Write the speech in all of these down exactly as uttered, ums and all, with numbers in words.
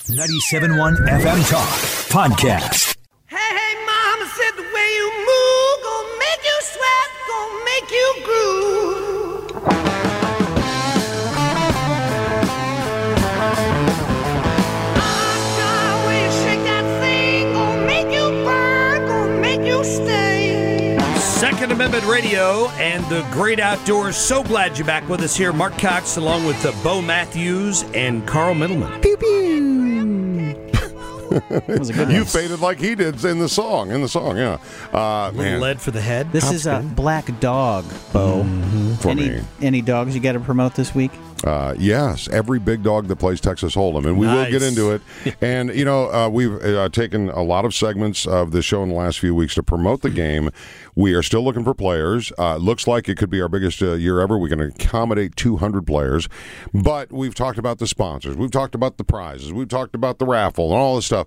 ninety-seven point one F M Talk Podcast. Hey, hey, mama said the way you move gonna make you sweat, gonna make you groove. Ah, the way you shake that thing gonna make you burn, gonna make you stay. Second Amendment Radio and the Great Outdoors. So glad you're back with us here. Mark Cox along with uh, Bo Matthews and Carl Middleman. Pew pew. That was a good one. You faded like he did in the song. In the song, yeah. Uh, Little man, lead for the head. This is a Black Dog, Bo. for any, me. any dogs you got to promote this week? Uh, yes, every big dog that plays Texas Hold'em, and we will Nice. get into it. And, you know, uh, we've uh, taken a lot of segments of the show in the last few weeks to promote the game. We are still looking for players. Uh, looks like it could be our biggest uh, year ever. We can accommodate two hundred players. But we've talked about the sponsors. We've talked about the prizes. We've talked about the raffle and all this stuff.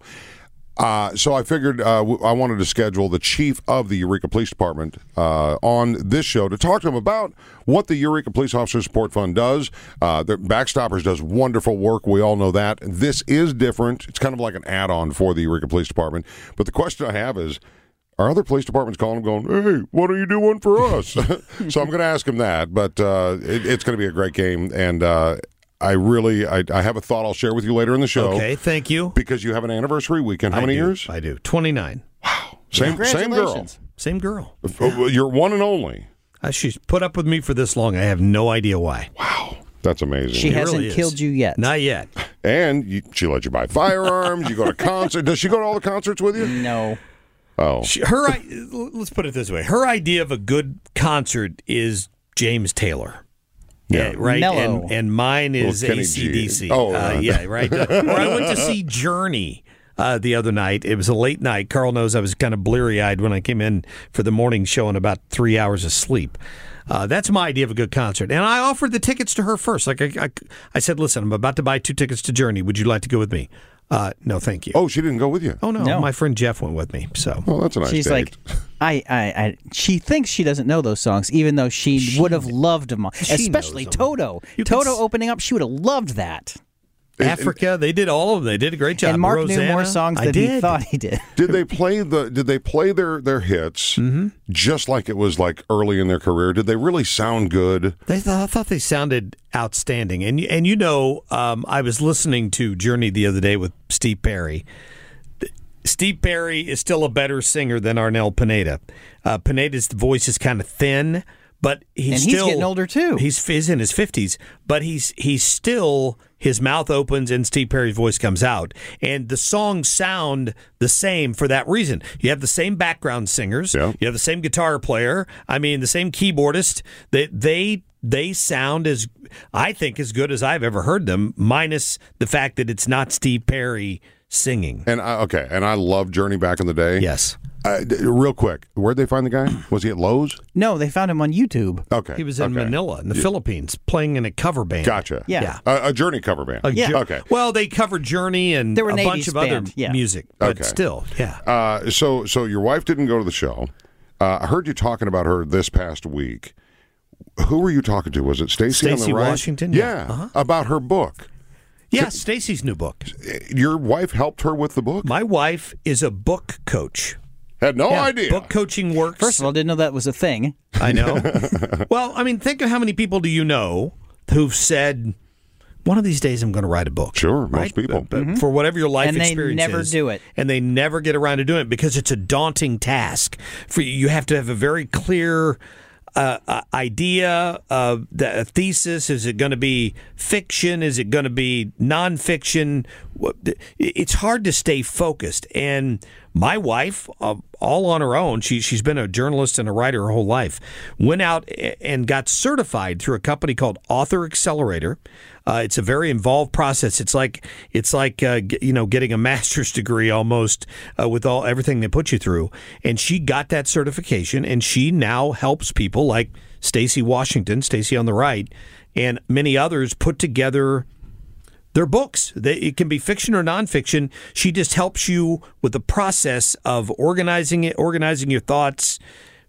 Uh, so I figured uh, w- I wanted to schedule the chief of the Eureka Police Department uh, on this show to talk to him about what the Eureka Police Officer Support Fund does. Uh, the Backstoppers does wonderful work. We all know that. This is different. It's kind of like an add-on for the Eureka Police Department. But the question I have is, are other police departments calling him going, hey, why don't you do one for us? So I'm going to ask him that. But uh, it, it's going to be a great game. And uh, I really, I, I have a thought I'll share with you later in the show. Okay, thank you. Because you have an anniversary weekend. How I many do. years? I do. twenty-nine. Wow. Same, same girl. Congratulations. Same girl. Uh, You're one and only. Uh, she's put up with me for this long. I have no idea why. Wow. That's amazing. She It hasn't really is. killed you yet. Not yet. and you, she let you buy firearms. You go to concerts. Does she go to all the concerts with you? No. Oh. She, her, i- let's put it this way. Her idea of a good concert is James Taylor. Yeah. Uh, right. Mellow. And, and mine is Little Kenny A C D C. G. Oh, uh, right. yeah, right. Uh, or I went to see Journey uh, the other night. It was a late night. Carl knows I was kind of bleary-eyed when I came in for the morning show and about three hours of sleep. Uh, that's my idea of a good concert. And I offered the tickets to her first. Like I, I, I said, listen, I'm about to buy two tickets to Journey. Would you like to go with me? Uh, no, thank you. Oh, she didn't go with you? Oh, no, No. My friend Jeff went with me. So Oh, that's a nice She's date. like, I, I, I, she thinks she doesn't know those songs, even though she, She would have loved them all. she Especially knows them. Toto. You could Toto s- opening up, she would have loved that. Africa, they did all of them. They did a great job. and Mark Rosanna, knew more songs I than he did. thought he did. Did they play the? Did they play their their hits Mm-hmm. just like it was like early in their career? Did they really sound good? They th- I thought they sounded outstanding, and y- and you know, um, I was listening to Journey the other day with Steve Perry. Th- Steve Perry is still a better singer than Arnel Pineda. Uh, Pineda's voice is kind of thin, but he's And he's still getting older, too. He's, he's in his fifties, but he's he's still. His mouth opens and Steve Perry's voice comes out. And the songs sound the same for that reason. You have the same background singers. Yeah. You have the same guitar player. I mean, the same keyboardist. They they they sound as, I think, as good as I've ever heard them, minus the fact that it's not Steve Perry singing. And I, okay, and I loved Journey back in the day. Yes. Uh, d- real quick, where'd they find the guy? Was he at Lowe's? No, they found him on YouTube. Okay, He was in okay. Manila, in the Philippines, playing in a cover band. Gotcha. Yeah. Yeah. A, a Journey cover band. A Yeah. Jo- Okay. Well, they covered Journey and They were a an bunch eighties of other band, yeah. music, but Okay. still, yeah. Uh, so, so your wife didn't go to the show. Uh, I heard you talking about her this past week. Who were you talking to? Was it Stacy on the Stacey right? Washington? Yeah, Yeah. Uh-huh. about her book. Yeah, Stacy's new book. Your wife helped her with the book? My wife is a book coach. Had no Yeah. idea. Book coaching works. First of all, didn't know that was a thing. I know. Well, I mean, think of how many people do you know who've said, one of these days I'm going to write a book. Sure, most right? people. But, but for whatever your life And they experience never is, do it. and they never get around to doing it because it's a daunting task. For you, you have to have a very clear uh, uh, idea, uh, the, a thesis. Is it going to be fiction? Is it going to be nonfiction? What- It's hard to stay focused. And my wife, uh, all on her own, she, she's been a journalist and a writer her whole life, went out a- and got certified through a company called Author Accelerator. Uh, it's a very involved process. It's like it's like uh, g- you know getting a master's degree almost uh, with all everything they put you through. And she got that certification, and she now helps people like Stacy Washington, Stacy on the right, and many others put together their books. They, it can be fiction or nonfiction. She just helps you with the process of organizing it, organizing your thoughts,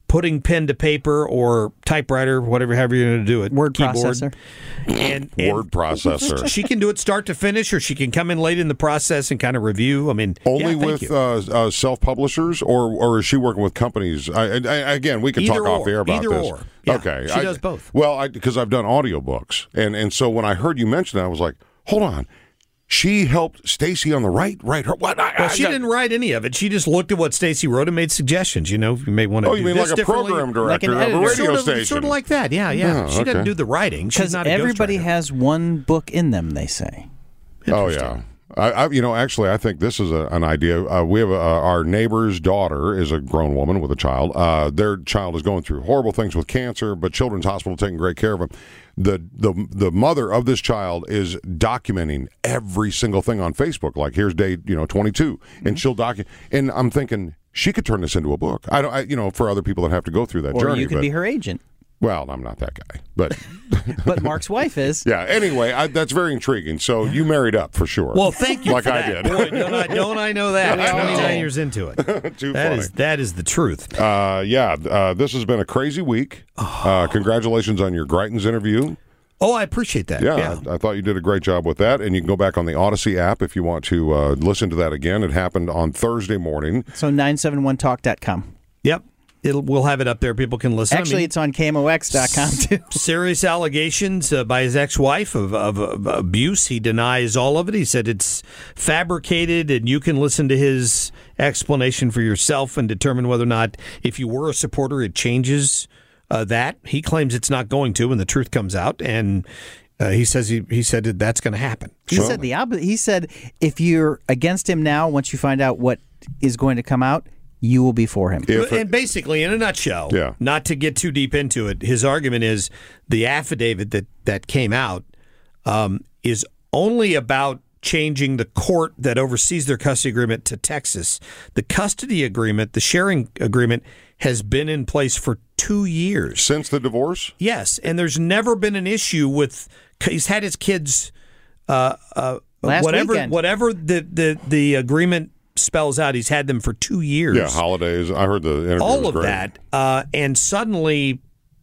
putting pen to paper or typewriter, whatever, however you're going to do it. Word keyboard. processor. And, and Word processor. She can do it start to finish, or she can come in late in the process and kind of review. I mean, Only yeah, thank with you. uh, uh, self-publishers, or or is she working with companies? I, I, again, we can Either talk or. off the air about Either this. or. Yeah, okay, she I, does both. Well, because I've done audiobooks, and and so when I heard you mention that, I was like, hold on. She helped Stacy on the right, right? Her what? I, Well, I she got- didn't write any of it. She just looked at what Stacy wrote and made suggestions. You know, you may want to Oh, do you mean this like a differently. program Like an director of a editor. radio sort of, station? Sort of like that. Yeah, yeah. Oh, she doesn't okay. do the writing. She's Because not a everybody ghostwriter. has one book in them, they say. Oh yeah. I, I, you know, actually, I think this is a, an idea. Uh, we have a, our neighbor's daughter is a grown woman with a child. Uh, their child is going through horrible things with cancer, but Children's Hospital taking great care of him. The the the mother of this child is documenting every single thing on Facebook. Like, here's day you know twenty-two, Mm-hmm. and she'll document. And I'm thinking she could turn this into a book. I don't, I, you know, for other people that have to go through that Or journey. you could but, be her agent. well, I'm not that guy, but But Mark's wife is. yeah. Anyway, I, that's very intriguing. So you married up for sure. Well, thank you like for I that. did. Boy, don't I, don't I know that? I know. twenty-nine years into it. Too That funny. is that is the truth. Uh, yeah, uh, this has been a crazy week. Uh, congratulations on your Greitens interview. Oh, I appreciate that. Yeah, Yeah. I, I thought you did a great job with that. And you can go back on the Odyssey app if you want to uh, listen to that again. It happened on Thursday morning. So nine seven one talk dot com. Yep. It'll, we'll have it up there. People can listen. Actually, I mean, it's on K M O X dot com too. serious allegations uh, by his ex-wife of, of, of abuse. He denies all of it. He said it's fabricated, and you can listen to his explanation for yourself and determine whether or not, if you were a supporter, it changes uh, that. He claims it's not going to, and the truth comes out, and uh, he says he, he said that that's going to happen. He said the opposite. He said if you're against him now, once you find out what is going to come out, you will be for him. If it- And basically, in a nutshell, Yeah. not to get too deep into it, his argument is the affidavit that, that came out um, is only about changing the court that oversees their custody agreement to Texas. The custody agreement, the sharing agreement, has been in place for two years. since the divorce? Yes, and there's never been an issue with. He's had his kids. Uh, uh, Last whatever, weekend. whatever the, the the agreement spells out, he's had them for two years. Yeah, holidays. I heard the interview. All was of great. that, uh, and suddenly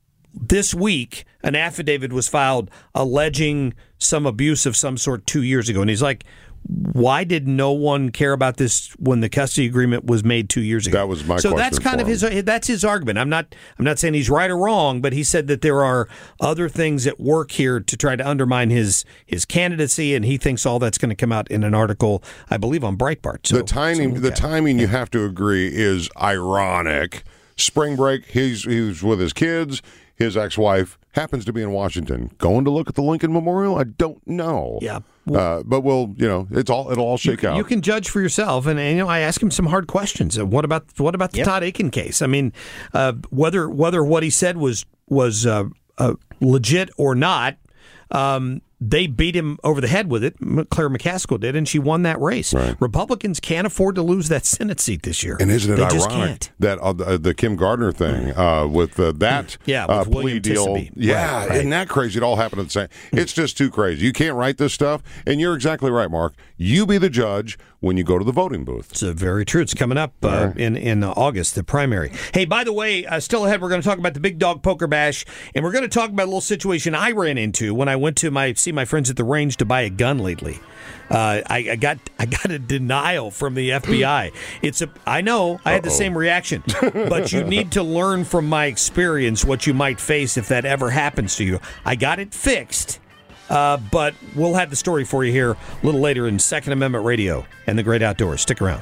this week, an affidavit was filed alleging some abuse of some sort two years ago, and he's like, why did no one care about this when the custody agreement was made two years ago? That was my so question that's kind for of his that's his argument. I'm not I'm not saying he's right or wrong, but he said that there are other things at work here to try to undermine his his candidacy, and he thinks all that's going to come out in an article, I believe, on Breitbart. So, the timing, so we'll the get it. timing, you have to agree, is ironic. Spring break, he's he's with his kids. His ex-wife happens to be in Washington, going to look at the Lincoln Memorial. I don't know. Yeah. uh, but we'll, you know, it's all it'll all shake you, out. You can judge for yourself, and, and you know I ask him some hard questions. Uh, What about what about the Yep. Todd Aiken case? I mean, uh, whether whether what he said was was uh, uh, legit or not, um, they beat him over the head with it. M- Claire McCaskill did, and she won that race. Right. Republicans can't afford to lose that Senate seat this year. And isn't it they just ironic can't. that uh, the, the Kim Gardner thing uh, with uh, that Yeah, uh, with plea William deal? Tissaby. Yeah, Right, right. isn't that crazy? It all happened at the same. It's just too crazy. You can't write this stuff, and you're exactly right, Mark. You be the judge when you go to the voting booth. It's uh, very true. It's coming up uh, in in August, the primary. Hey, by the way, uh, still ahead, we're going to talk about the Big Dog Poker Bash, and we're going to talk about a little situation I ran into when I went to my see my friends at the range to buy a gun lately. Uh, I, I got I got a denial from the F B I. It's a I know I had the same reaction, but you need to learn from my experience what you might face if that ever happens to you. I got it fixed. Uh, but we'll have the story for you here a little later in Second Amendment Radio and the Great Outdoors. Stick around.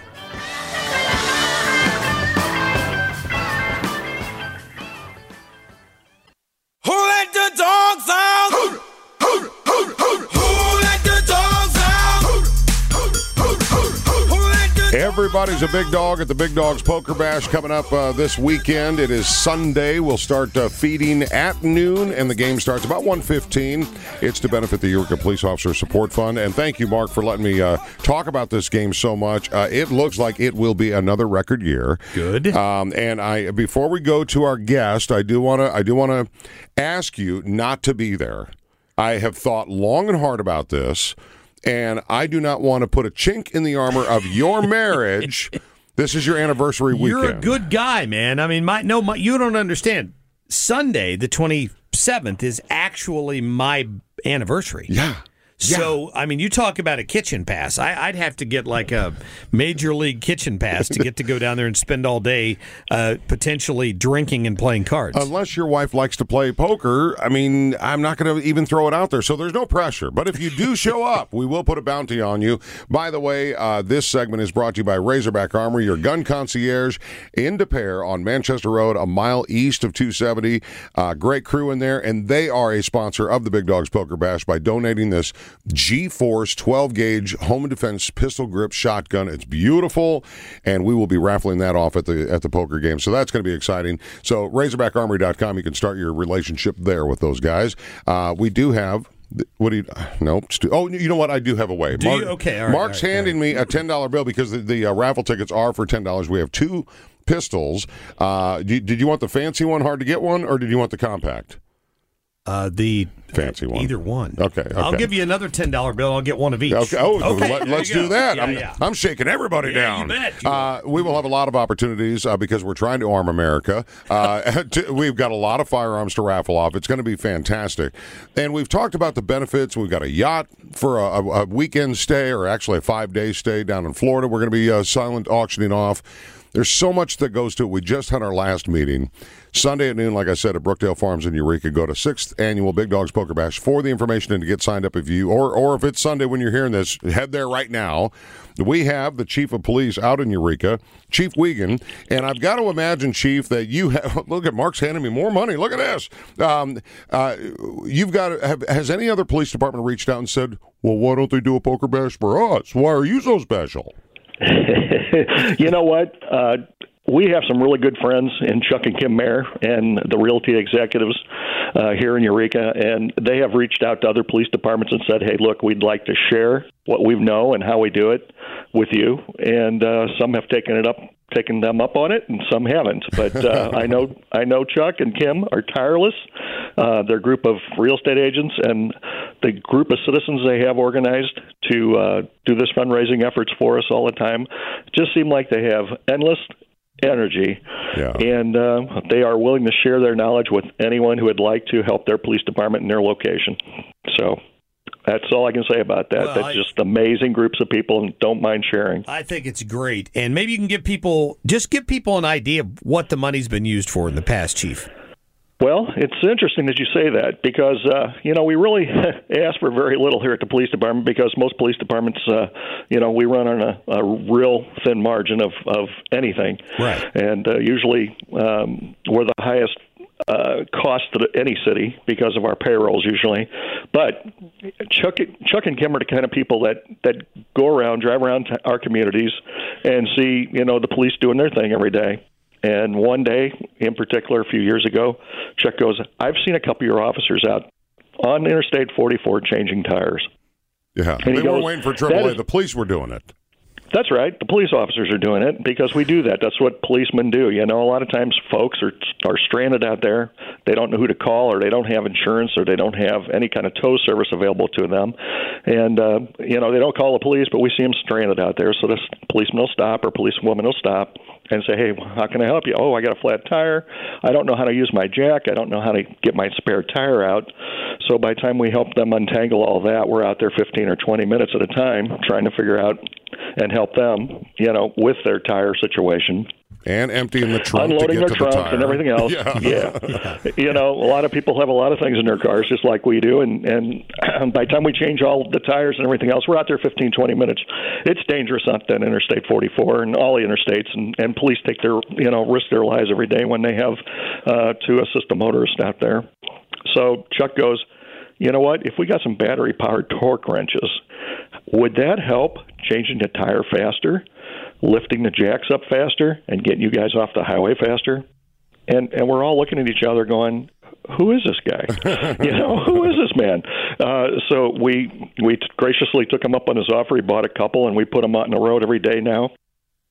Who let the dogs out? Who, who, who, who, who let the dogs out? Who, who, who, who, who let the Everybody's a big dog at the Big Dogs Poker Bash coming up uh, this weekend. It is Sunday. We'll start uh, feeding at noon, and the game starts about one fifteen. It's to benefit the Eureka Police Officer Support Fund. And thank you, Mark, for letting me uh, talk about this game so much. Uh, it looks like it will be another record year. Good. Um, and I, before we go to our guest, I do want to, I do want to ask you not to be there. I have thought long and hard about this. And I do not want to put a chink in the armor of your marriage This is your anniversary weekend. You're a good guy, man. I mean, my no, my, you don't understand. Sunday, the twenty-seventh, is actually my anniversary. Yeah. So, I mean, you talk about a kitchen pass. I, I'd have to get like a major league kitchen pass to get to go down there and spend all day uh, potentially drinking and playing cards. Unless your wife likes to play poker, I mean, I'm not going to even throw it out there. So there's no pressure. But if you do show up, we will put a bounty on you. By the way, uh, this segment is brought to you by Razorback Armory, your gun concierge in De Pere on Manchester Road, a mile east of two seventy. Uh, great crew in there, and they are a sponsor of the Big Dogs Poker Bash by donating this G-Force twelve gauge home defense pistol grip shotgun. It's beautiful, and we will be raffling that off at the at the poker game. So that's going to be exciting. So razorback armory dot com, you can start your relationship there with those guys. Uh, we do have. What do you? No. Oh, you know what? I do have a way. Do Mark, you? Okay. All right, Mark's all right, handing all right. me a ten dollar bill because the, the uh, raffle tickets are for ten dollars. We have two pistols. Uh, did, did you want the fancy one, hard to get one, or did you want the compact? Uh, the fancy one. Either one. Okay, okay. I'll give you another ten dollar bill. I'll get one of each. Okay. Oh, okay, let, let's there you do go. that. Yeah, I'm, yeah. I'm shaking everybody Yeah, down. you bet you uh, we will have a lot of opportunities uh, because we're trying to arm America. Uh, to, we've got a lot of firearms to raffle off. It's going to be fantastic. And we've talked about the benefits. We've got a yacht for a, a, a weekend stay, or actually a five-day stay down in Florida. We're going to be uh, silent auctioning off. There's so much that goes to it. We just had our last meeting. Sunday at noon, like I said, at Brookdale Farms in Eureka. Go to sixth Annual Big Dogs Poker Bash for the information and to get signed up if you, or, or if it's Sunday when you're hearing this, head there right now. We have the Chief of Police out in Eureka, Chief Wiegand, and I've got to imagine, Chief, that you have, look at Mark's handing me more money. Look at this. Um, uh, you've got, have, has any other police department reached out and said, well, why don't they do a poker bash for us? Why are you so special? You know what? Uh, we have some really good friends in Chuck and Kim Mayer and the realty executives uh, here in Eureka, and they have reached out to other police departments and said, hey, look, we'd like to share what we know and how we do it with you. And uh, some have taken it up, taken them up on it, and some haven't. But uh, I know I know Chuck and Kim are tireless. Uh, they're a group of real estate agents, and the group of citizens they have organized to uh, do this fundraising efforts for us all the time just seem like they have endless energy, yeah. and uh, they are willing to share their knowledge with anyone who would like to help their police department in their location. So that's all I can say about that. Well, That's I, just amazing groups of people, and don't mind sharing. I think it's great. And maybe you can give people, just give people an idea of what the money's been used for in the past, Chief. Well, it's interesting that you say that because, uh, you know, we really ask for very little here at the police department because most police departments, uh, you know, we run on a, a real thin margin of, of anything. Right. And uh, usually um, we're the highest uh, cost to any city because of our payrolls usually. But Chuck, Chuck and Kim are the kind of people that, that go around, drive around to our communities and see, you know, the police doing their thing every day. And one day, in particular, a few years ago, Chuck goes, I've seen a couple of your officers out on Interstate forty-four changing tires. Yeah, And they he weren't goes, waiting for triple A. "That is- The police were doing it. That's right. The police officers are doing it because we do that. That's what policemen do. You know, a lot of times folks are are stranded out there. They don't know who to call, or they don't have insurance, or they don't have any kind of tow service available to them. And, uh, you know, they don't call the police, but we see them stranded out there. So this policeman will stop or policewoman will stop and say, hey, how can I help you? Oh, I got a flat tire. I don't know how to use my jack. I don't know how to get my spare tire out. So by the time we help them untangle all that, we're out there fifteen or twenty minutes at a time trying to figure out and help them, you know, with their tire situation. And emptying the trunk Unloading to get their to the trunks tire. and everything else. Yeah. yeah. You know, a lot of people have a lot of things in their cars just like we do. And, and by the time we change all the tires and everything else, we're out there fifteen, twenty minutes. It's dangerous on that Interstate forty-four and all the interstates. And, and police take their, you know, risk their lives every day when they have uh, to assist a motorist out there. So Chuck goes, you know what? If we got some battery-powered torque wrenches, would that help changing the tire faster, lifting the jacks up faster, and getting you guys off the highway faster? And and we're all looking at each other going, who is this guy? you know, who is this man? Uh, so we we graciously took him up on his offer. He bought a couple, and we put them out on the road every day now.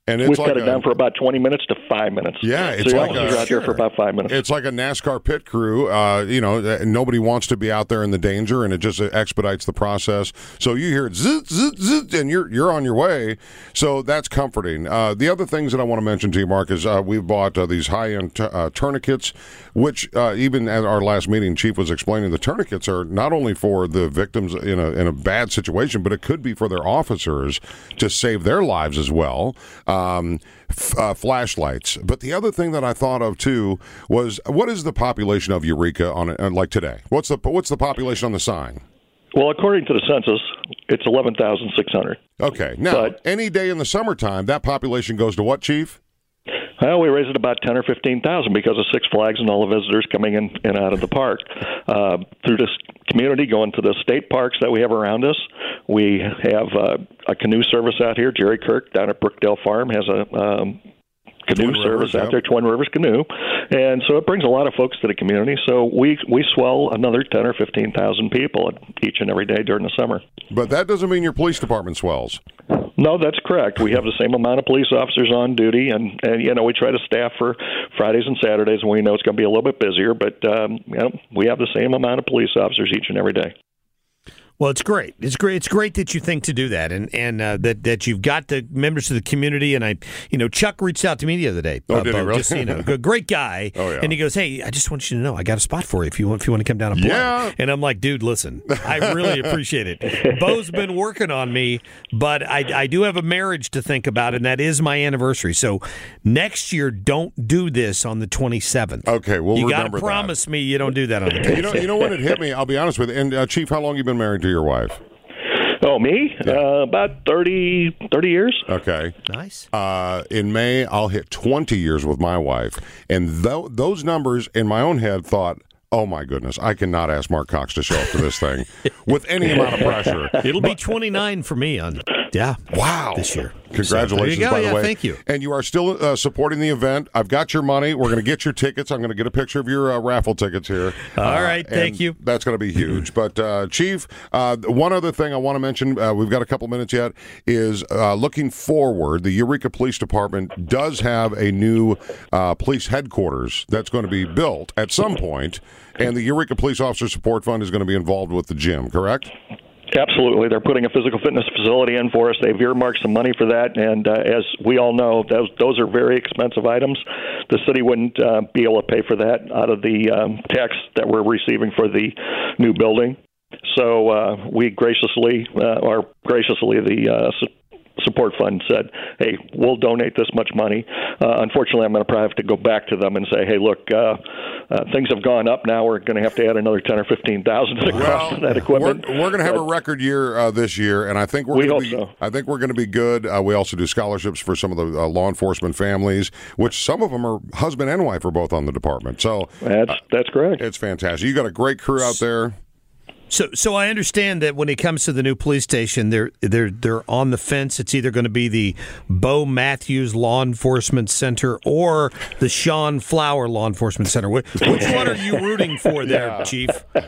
And it's We've like cut it a, down for about twenty minutes to five minutes. Yeah, it's so like officers a, are out there for about five minutes. It's like a NASCAR pit crew. Uh, you know, nobody wants to be out there in the danger, and it just expedites the process. So you hear it zzz, zzz, zzz, and you're you're on your way. So that's comforting. Uh, the other things that I want to mention to you, Mark, is uh, we've bought uh, these high-end t- uh, tourniquets, which uh, even at our last meeting, Chief was explaining the tourniquets are not only for the victims in a in a bad situation, but it could be for their officers to save their lives as well. Um, f- uh, flashlights. But the other thing that I thought of too was, what is the population of Eureka on uh, like today? What's the what's the population on the sign? Well, according to the census, it's eleven thousand six hundred. Okay. Now, But- any day in the summertime, that population goes to what, Chief? Well, we raise it about ten or fifteen thousand because of Six Flags and all the visitors coming in and out of the park. Uh, through this community, going to the state parks that we have around us, we have uh, a canoe service out here. Jerry Kirk down at Brookdale Farm has a um, canoe Twin service Rivers, out yep. there, Twin Rivers Canoe, and so it brings a lot of folks to the community. So we we swell another ten or fifteen thousand people each and every day during the summer. But that doesn't mean your police department swells. No, that's correct. We have the same amount of police officers on duty, and, and you know we try to staff for Fridays and Saturdays when we know it's going to be a little bit busier. But um, you know, we have the same amount of police officers each and every day. Well, it's great. It's great. It's great that you think to do that, and and uh, that that you've got the members of the community. And I, you know, Chuck reached out to me the other day. Oh, uh, did he Bo, really? Just so you know, a great guy. Oh, yeah. And he goes, "Hey, I just want you to know, I got a spot for you if you want if you want to come down and play." Yeah. And I'm like, "Dude, listen, I really appreciate it. Bo's been working on me, but I I do have a marriage to think about, and that is my anniversary. So next year, don't do this on the twenty-seventh. Okay, we'll you remember gotta promise me you don't do that on the twenty-seventh. You know, you know when it hit me. I'll be honest with you. And uh, Chief, how long you been married to your wife? Oh, me? Yeah. Uh, about thirty, thirty years. Okay. Nice. Uh, in May, I'll hit twenty years with my wife. And th- those numbers in my own head thought, oh, my goodness, I cannot ask Mark Cox to show up to this thing with any amount of pressure. It'll be twenty-nine for me on, yeah. Wow. This year. Congratulations, So, there you go. by the Yeah, way. thank you. And you are still uh, supporting the event. I've got your money. We're going to get your tickets. I'm going to get a picture of your uh, raffle tickets here. All Uh, right, thank and you. That's going to be huge. But, uh, Chief, uh, one other thing I want to mention, uh, we've got a couple minutes yet, is uh, looking forward, the Eureka Police Department does have a new uh, police headquarters that's going to be built at some point, and the Eureka Police Officer Support Fund is going to be involved with the gym, correct? Absolutely. They're putting a physical fitness facility in for us. They've earmarked some money for that. And uh, as we all know, those, those are very expensive items. The city wouldn't uh, be able to pay for that out of the um, tax that we're receiving for the new building. So uh, we graciously, uh, or graciously, the uh, su- support fund said, hey, we'll donate this much money. Uh, unfortunately, I'm going to probably have to go back to them and say, hey, look, uh, uh, things have gone up. Now we're going to have to add another ten or fifteen thousand to the cost of that equipment. We're, we're going to have But a record year uh, this year, and I think we're We gonna hope be, so. I think we're going to be good. Uh, we also do scholarships for some of the uh, law enforcement families, which some of them are husband and wife are both on the department. So That's that's correct. it's fantastic. You got a great crew out there. So, so I understand that when it comes to the new police station, they're they're they're on the fence. It's either going to be the Bo Matthews Law Enforcement Center or the Sean Flower Law Enforcement Center. Which, which one are you rooting for there, Chief?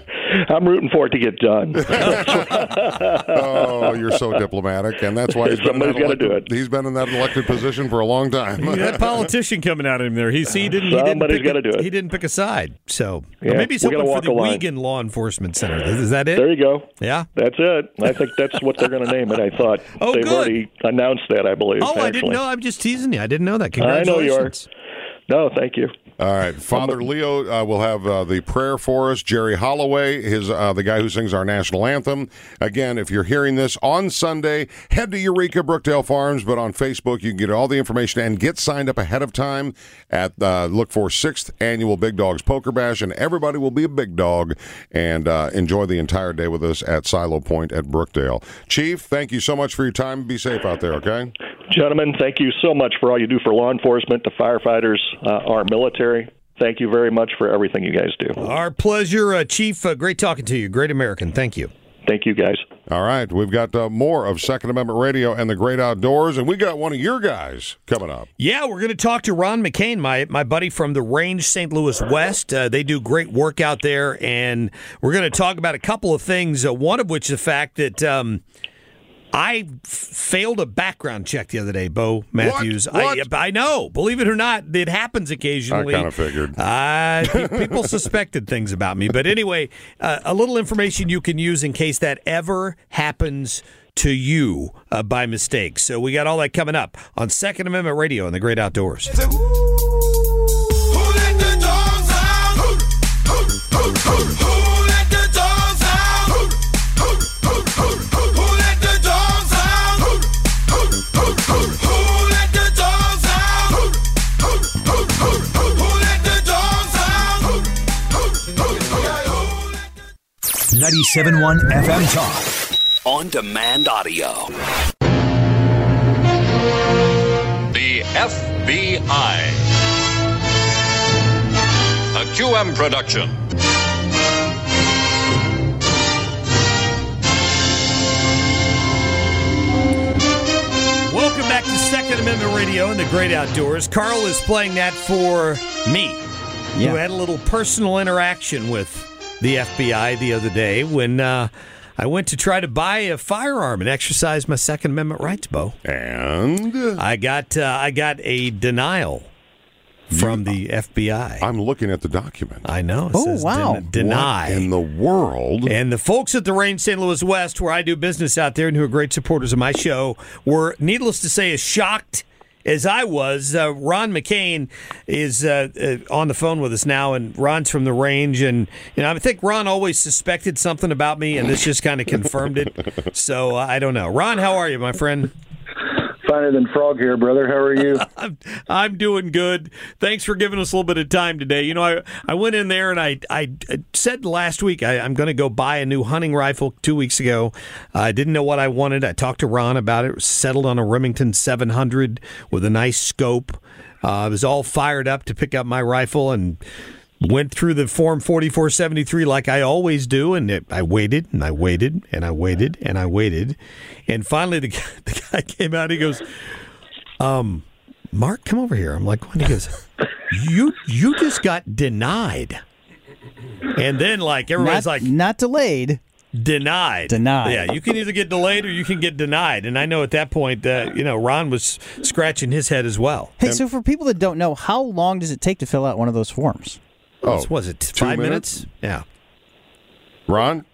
I'm rooting for it to get done. Oh, you're so diplomatic, and that's why he's been in that Somebody's gotta do elected, it. he's been in that elected position for a long time. That politician coming out of him there. He, he didn't. He didn't Somebody's pick gotta a, do it. He didn't pick a side. So Yeah, or maybe we someone gotta for walk the a line. Wiegand Law Enforcement Center. Is that it? There you go. Yeah. That's it. I think that's what they're going to name it. I thought Oh, they've good. already announced that, I believe. Oh, actually. I didn't know. I'm just teasing you. I didn't know that. I know you are. Congratulations. No, thank you. All right, Father Leo uh, will have uh, the prayer for us. Jerry Holloway, his uh, the guy who sings our national anthem. Again, if you're hearing this on Sunday, head to Eureka Brookdale Farms. But on Facebook, you can get all the information and get signed up ahead of time. At uh, look for sixth annual Big Dogs Poker Bash, and everybody will be a big dog and uh, enjoy the entire day with us at Silo Point at Brookdale. Chief, thank you so much for your time. Be safe out there. Okay. Gentlemen, thank you so much for all you do for law enforcement, the firefighters, uh, our military. Thank you very much for everything you guys do. Our pleasure, uh, Chief. Uh, great talking to you. Great American. Thank you. Thank you, guys. All right, we've got uh, more of Second Amendment Radio and the Great Outdoors, and we got one of your guys coming up. Yeah, we're going to talk to Ron McCain, my my buddy from the Range Saint Louis West. Uh, they do great work out there, and we're going to talk about a couple of things, uh, one of which is the fact that um, I f- failed a background check the other day, Bo Matthews. What? What? I, I know. Believe it or not, it happens occasionally. I kind of figured. Uh, pe- people suspected things about me. But anyway, uh, a little information you can use in case that ever happens to you uh, by mistake. So we got all that coming up on Second Amendment Radio in the Great Outdoors. Who let the dogs out? Who, who, who, who, who let the dogs out? Who, who, who, who, who let the dogs out? Who, who, who, who, who let the dogs out? Who, who, who, who, who let the dogs out? Who, who, who, who, who let the ninety-seven point one F M Talk. On demand audio. The F B I. A Q M production. Welcome back to Second Amendment Radio in the Great Outdoors. Carl is playing that for me, Yeah. who had a little personal interaction with the F B I the other day when uh, I went to try to buy a firearm and exercise my Second Amendment rights, Bo. And I got uh, I got a denial from the F B I. I'm looking at the document. I know. It Oh, says wow. den- deny. What in the world? And the folks at the Range Saint Louis West, where I do business out there and who are great supporters of my show, were, needless to say, as shocked as I was. uh, Ron McCain is uh, uh, on the phone with us now, and Ron's from the range. And you know, I think Ron always suspected something about me, and this just kind of confirmed it. So uh, I don't know. Ron, how are you, my friend? Finer than Frog here, brother. How are you? I'm, I'm doing good. Thanks for giving us a little bit of time today. You know, I, I went in there and I, I said last week I, I'm going to go buy a new hunting rifle two weeks ago. I didn't know what I wanted. I talked to Ron about it. Settled on a Remington seven hundred with a nice scope. Uh, I was all fired up to pick up my rifle and went through the Form forty-four seventy-three like I always do, and it, I waited, and I waited, and I waited, and I waited. And finally the guy, the guy came out, he goes, um, Mark, come over here. I'm like, what? He goes, you, you just got denied. And then, like, everybody's Not, like, not delayed. denied. Denied. Yeah, you can either get delayed or you can get denied. And I know at that point, uh, you know, Ron was scratching his head as well. Hey, so for people that don't know, how long does it take to fill out one of those forms? Oh, What was it, two five minutes? minutes? Yeah. Ron?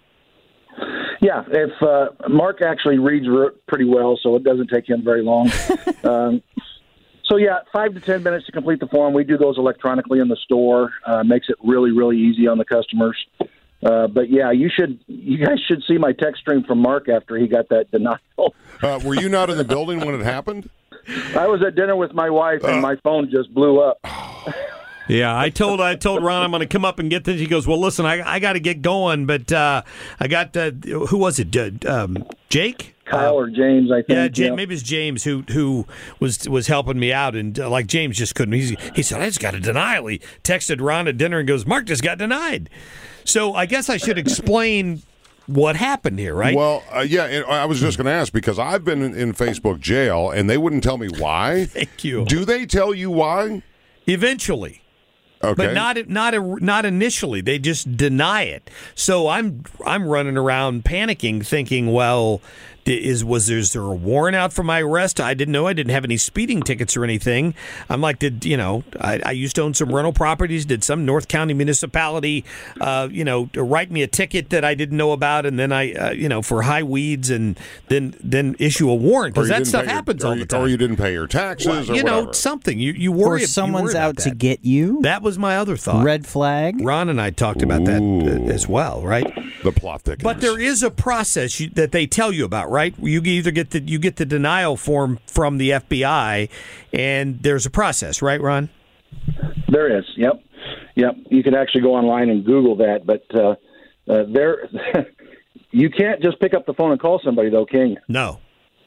Yeah, if uh, Mark actually reads r- pretty well, so it doesn't take him very long. um, so, yeah, five to ten minutes to complete the form. We do those electronically in the store. Uh, makes it really, really easy on the customers. Uh, but, yeah, you should. You guys should see my text stream from Mark after he got that denial. Uh, were you not in the building when it happened? I was at dinner with my wife, and my phone just blew up. Yeah, I told I told Ron I'm going to come up and get this. He goes, well, listen, I I got to get going, but uh, I got uh, who was it? Uh, um, Jake, Kyle or James, I think. Yeah, James, yeah. maybe it's James who who was was helping me out, and uh, like James just couldn't. He he said I just got a denial. He texted Ron at dinner and goes, Mark just got denied. So I guess I should explain what happened here, right? Well, uh, yeah, and I was just going to ask because I've been in, in Facebook jail and they wouldn't tell me why. Thank you. Do they tell you why? Eventually. Okay. But not not not initially. They just deny it. So I'm I'm running around panicking, thinking, well, is was there, is there a warrant out for my arrest? I didn't know. I didn't have any speeding tickets or anything. I'm like, did you know? I, I used to own some rental properties. Did some North County municipality, uh, you know, write me a ticket that I didn't know about, and then I, uh, you know, for high weeds, and then then issue a warrant Or because you that didn't stuff pay your- happens or all you- the time. Or you didn't pay your taxes Well, or you know, whatever. something. You you worry. Or someone's you worry out about to that. get you? That was my other thought. Red flag? Ron and I talked about that uh, as well, right? The plot thickens. But there is a process you, that they tell you about, right? You either get the you get the denial form from the F B I, and there's a process, right, Ron? There is. Yep. Yep. You can actually go online and Google that, but uh, uh, there, you can't just pick up the phone and call somebody, though, can you? No.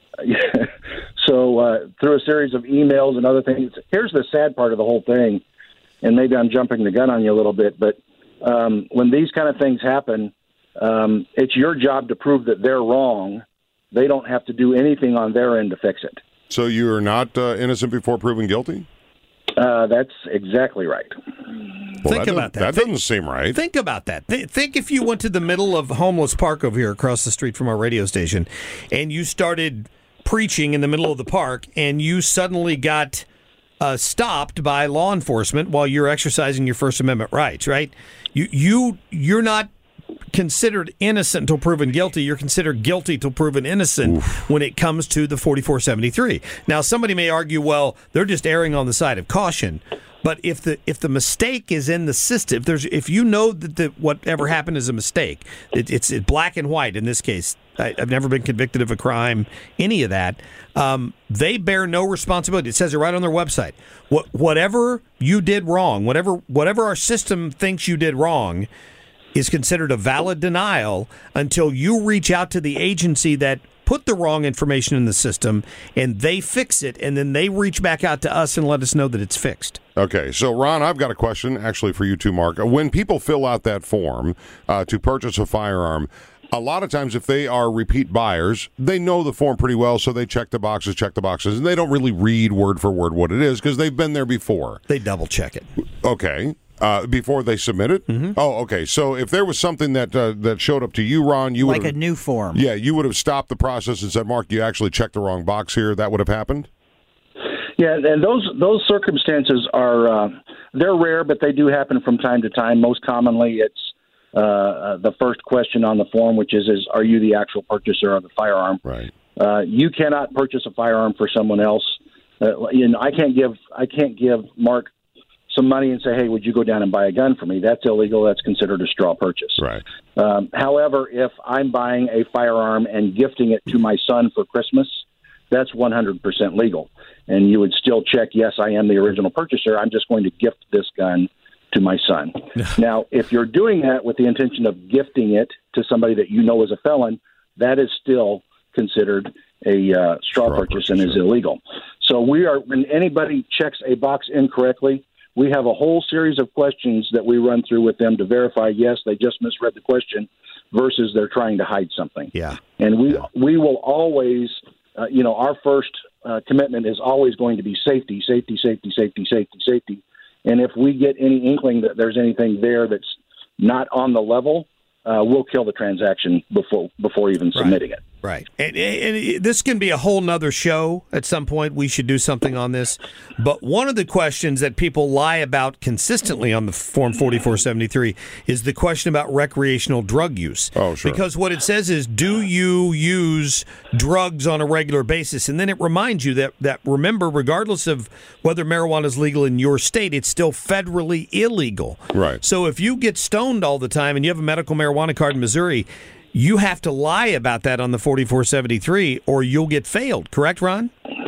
So uh, through a series of emails and other things, here's the sad part of the whole thing, and maybe I'm jumping the gun on you a little bit, but um, when these kind of things happen, um, it's your job to prove that they're wrong. They don't have to do anything on their end to fix it. So you are not uh, innocent before proven guilty? Uh, that's exactly right. Well, Think that about doesn't- that. That Think- doesn't seem right. Think about that. Th- think if you went to the middle of Homeless Park over here across the street from our radio station and you started preaching in the middle of the park and you suddenly got uh, stopped by law enforcement while you're exercising your First Amendment rights, right? You, you, you're not considered innocent until proven guilty. You're considered guilty till proven innocent Oof. when it comes to the forty-four seventy-three. Now, somebody may argue, well, they're just erring on the side of caution. But if the if the mistake is in the system, if there's if you know that the, whatever happened is a mistake, it, it's it black and white in this case. I, I've never been convicted of a crime, any of that. Um, they bear no responsibility. It says it right on their website. What whatever you did wrong, whatever whatever our system thinks you did wrong, is considered a valid denial until you reach out to the agency that put the wrong information in the system and they fix it, and then they reach back out to us and let us know that it's fixed. Okay, so Ron, I've got a question actually for you too, Mark. When people fill out that form uh, to purchase a firearm, a lot of times if they are repeat buyers, they know the form pretty well, so they check the boxes, check the boxes, and they don't really read word for word what it is because they've been there before. They double check it. Okay. Uh, before they submit it? Mm-hmm. Oh, okay. So if there was something that uh, that showed up to you, Ron, you would like a new form. Yeah, you would have stopped the process and said, Mark, you actually checked the wrong box here. That would have happened? Yeah, and those those circumstances are uh, they're rare, but they do happen from time to time. Most commonly, it's uh, uh, the first question on the form, which is, is are you the actual purchaser of the firearm? Right. Uh, you cannot purchase a firearm for someone else. Uh, you know, I can't give I can't give Mark some money and say, hey, would you go down and buy a gun for me? That's illegal. That's considered a straw purchase. Right. Um, however, if I'm buying a firearm and gifting it to my son for Christmas, that's one hundred percent legal. And you would still check, yes, I am the original purchaser. I'm just going to gift this gun to my son. Now, if you're doing that with the intention of gifting it to somebody that you know is a felon, that is still considered a uh, straw, straw purchase and is illegal. So we are, when anybody checks a box incorrectly, we have a whole series of questions that we run through with them to verify, yes, they just misread the question versus they're trying to hide something. Yeah. And we we will always, uh, you know, our first uh, commitment is always going to be safety, safety, safety, safety, safety, safety. And if we get any inkling that there's anything there that's not on the level, uh, we'll kill the transaction before before even right. submitting it. Right. And, and this can be a whole nother show at some point. We should do something on this. But one of the questions that people lie about consistently on the Form forty-four seventy-three is the question about recreational drug use. Oh, sure. Because what it says is, do you use drugs on a regular basis? And then it reminds you that, that remember, regardless of whether marijuana is legal in your state, it's still federally illegal. Right. So if you get stoned all the time and you have a medical marijuana card in Missouri, you have to lie about that on the forty-four seventy-three or you'll get failed. Correct, Ron?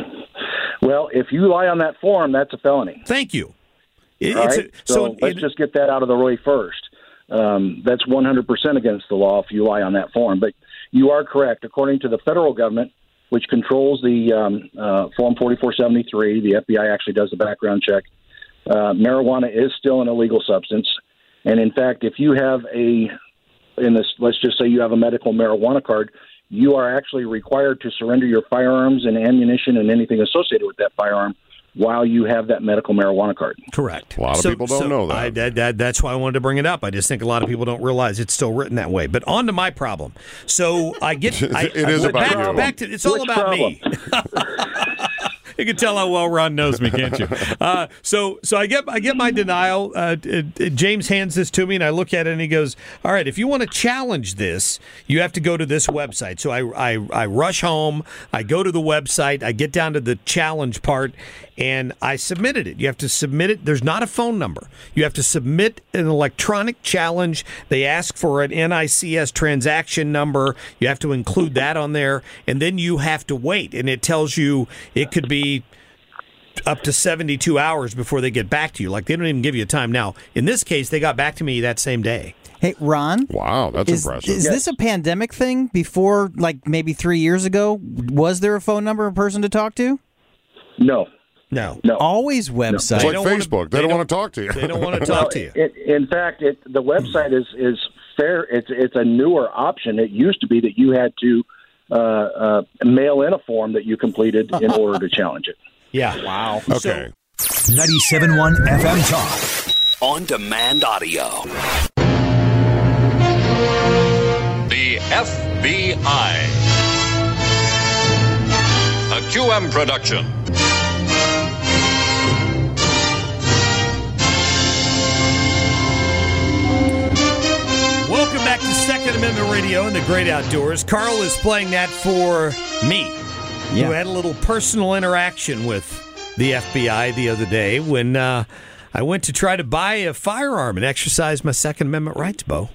Well, if you lie on that form, that's a felony. Thank you. It, All it's right? a, so so it, let's just get that out of the way first. Um, that's one hundred percent against the law if you lie on that form. But you are correct. According to the federal government, which controls the um, uh, Form forty-four seventy-three, the F B I actually does the background check, uh, marijuana is still an illegal substance. And, in fact, if you have a in this, let's just say you have a medical marijuana card, you are actually required to surrender your firearms and ammunition and anything associated with that firearm while you have that medical marijuana card. Correct. A lot of so, people don't so know that. I, that, that. That's why I wanted to bring it up. I just think a lot of people don't realize it's still written that way. But on to my problem. So I get... I, it is I, about back, you. back to, it's all Which about problem? me. You can tell how well Ron knows me, can't you? Uh, so, so I get I get my denial. Uh, uh, James hands this to me, and I look at it, and he goes, "All right, if you want to challenge this, you have to go to this website." So I, I I rush home. I go to the website. I get down to the challenge part, and I submitted it. You have to submit it. There's not a phone number. You have to submit an electronic challenge. They ask for an N I C S transaction number. You have to include that on there, and then you have to wait. And it tells you it could be up to seventy-two hours before they get back to you. Like, they don't even give you a time. Now, in this case, they got back to me that same day. Hey, Ron? Wow, that's is, impressive. Is this a pandemic thing? Before, like, maybe three years ago, was there a phone number, a person to talk to? No. No. No. Always website. It's like They don't wanna- Facebook. they they don't don't- want to talk to you. They don't want to talk to you. It, in fact, it, the website is, is fair. It's it's a newer option. It used to be that you had to uh, uh, mail in a form that you completed in order to challenge it. Yeah. Wow. Okay. ninety-seven point one F M Talk. On-demand audio. The F B I. A Q M production. Welcome back to Second Amendment Radio and the Great Outdoors. Carl is playing that for me, Yeah. who had a little personal interaction with the F B I the other day when uh, I went to try to buy a firearm and exercise my Second Amendment rights, Bo.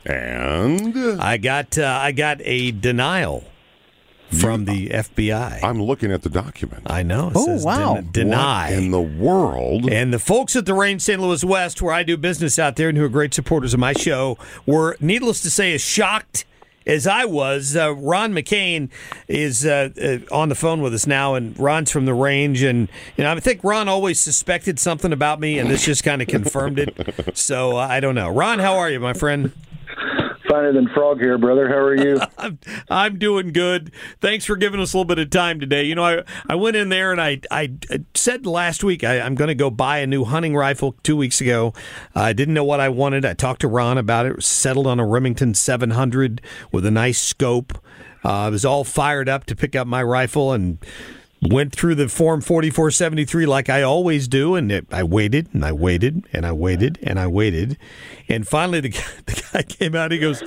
And I got uh, I got a denial from the F B I. I'm looking at the document. I know. It Oh, says wow. den- deny. What in the world? And the folks at the Range Saint Louis West, where I do business out there and who are great supporters of my show, were, needless to say, as shocked as I was. Uh, Ron McCain is uh, uh, on the phone with us now, and Ron's from the Range. And you know, I think Ron always suspected something about me, and this just kind of confirmed it. So uh, I don't know. Ron, how are you, my friend? Finer than frog here, brother. How are you? I'm, I'm doing good. Thanks for giving us a little bit of time today. You know, I, I went in there and I, I said last week I, I'm going to go buy a new hunting rifle two weeks ago. I didn't know what I wanted. I talked to Ron about it. Settled on a Remington seven hundred with a nice scope. Uh, I was all fired up to pick up my rifle and went through the Form forty-four seventy-three like I always do, and it, I waited, and I waited, and I waited, and I waited. And finally, the guy, the guy came out, he goes,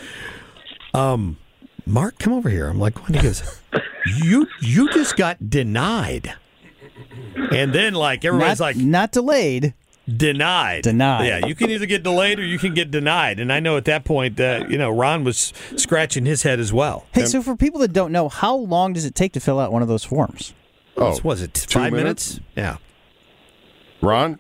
um, Mark, come over here. I'm like, what? He goes, you, you just got denied. And then, like, everybody's Not, like, not delayed. denied. Denied. Yeah, you can either get delayed or you can get denied. And I know at that point, uh, you know, Ron was scratching his head as well. Hey, so for people that don't know, how long does it take to fill out one of those forms? Oh, What was it, two five minutes? minutes? Yeah. Ron?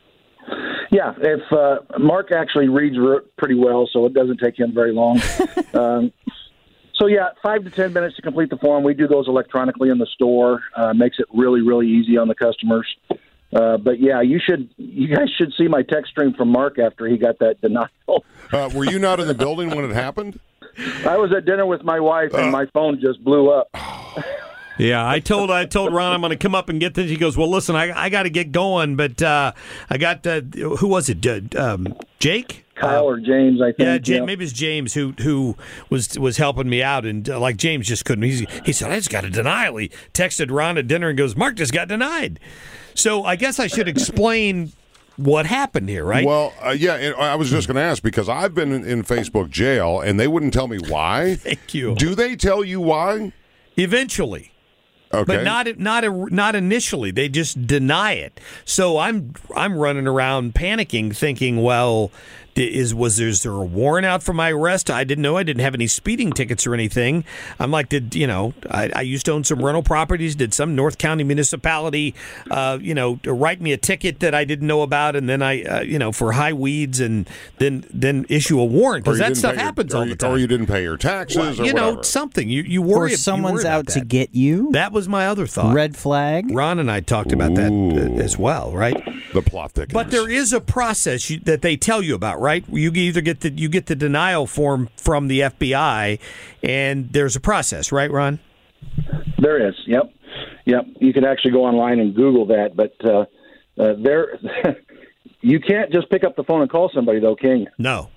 Yeah, if uh, Mark actually reads r- pretty well, so it doesn't take him very long. um, so yeah, five to ten minutes to complete the form. We do those electronically in the store. Uh, makes it really, really easy on the customers. Uh, but yeah, you should, you guys should see my text stream from Mark after he got that denial. Uh, were you not in the building when it happened? I was at dinner with my wife, and my phone just blew up. Yeah, I told I told Ron I'm going to come up and get this. He goes, well, listen, I I got to get going, but uh, I got uh, who was it? Uh, um, Jake, Kyle or James, I think. yeah, James, yeah. maybe it's James who who was was helping me out, and uh, like James just couldn't. He's, he said, I just got a denial. He texted Ron at dinner and goes, Mark just got denied. So I guess I should explain what happened here, right? Well, uh, yeah, and I was just going to ask because I've been in, in Facebook jail and they wouldn't tell me why. Thank you. Do they tell you why? Eventually. Okay. But not not not initially. They just deny it. So I'm I'm running around panicking, thinking, well, is was there, is there a warrant out for my arrest? I didn't know. I didn't have any speeding tickets or anything. I'm like, did you know? I, I used to own some rental properties. Did some North County municipality, uh, you know, write me a ticket that I didn't know about, and then I, uh, you know, for high weeds, and then then issue a warrant Or because you that didn't stuff pay your- happens or all you- the time. Or you didn't pay your taxes Well, or you know, whatever. something. You you worry. Or you someone's worry about out to that. get you? That was my other thought. Red flag? Ron and I talked about that uh, as well, right? The plot thickens. But there is a process you, that they tell you about, right? You either get the you get the denial form from the F B I, and there's a process, right, Ron? There is. Yep. Yep. You can actually go online and Google that, but uh, uh, there, you can't just pick up the phone and call somebody, though, can you? No.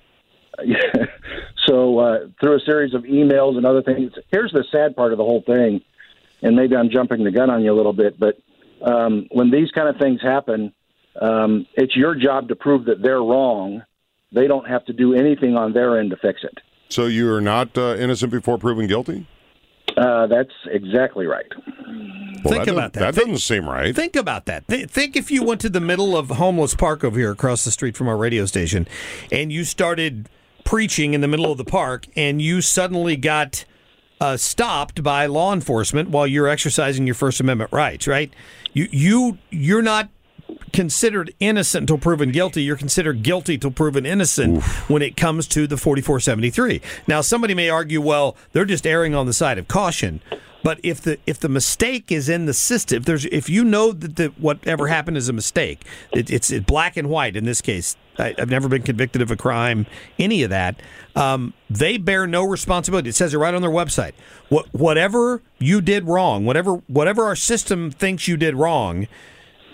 So uh, through a series of emails and other things, here's the sad part of the whole thing, and maybe I'm jumping the gun on you a little bit, but um, when these kind of things happen, um, it's your job to prove that they're wrong. They don't have to do anything on their end to fix it. So you are not uh, innocent before proven guilty? Uh, that's exactly right. Well, Think that about doesn't- that. That Think- doesn't seem right. Think about that. Th- think if you went to the middle of Homeless Park over here across the street from our radio station, and you started preaching in the middle of the park, and you suddenly got uh, stopped by law enforcement while you're exercising your First Amendment rights, right? You you you're not considered innocent until proven guilty. You're considered guilty till proven innocent Oof. when it comes to the forty-four seventy-three. Now, somebody may argue, well, they're just erring on the side of caution. But if the if the mistake is in the system, if there's if you know that the, whatever happened is a mistake, it, it's it black and white in this case. I, I've never been convicted of a crime, any of that. Um, they bear no responsibility. It says it right on their website. What whatever you did wrong, whatever whatever our system thinks you did wrong,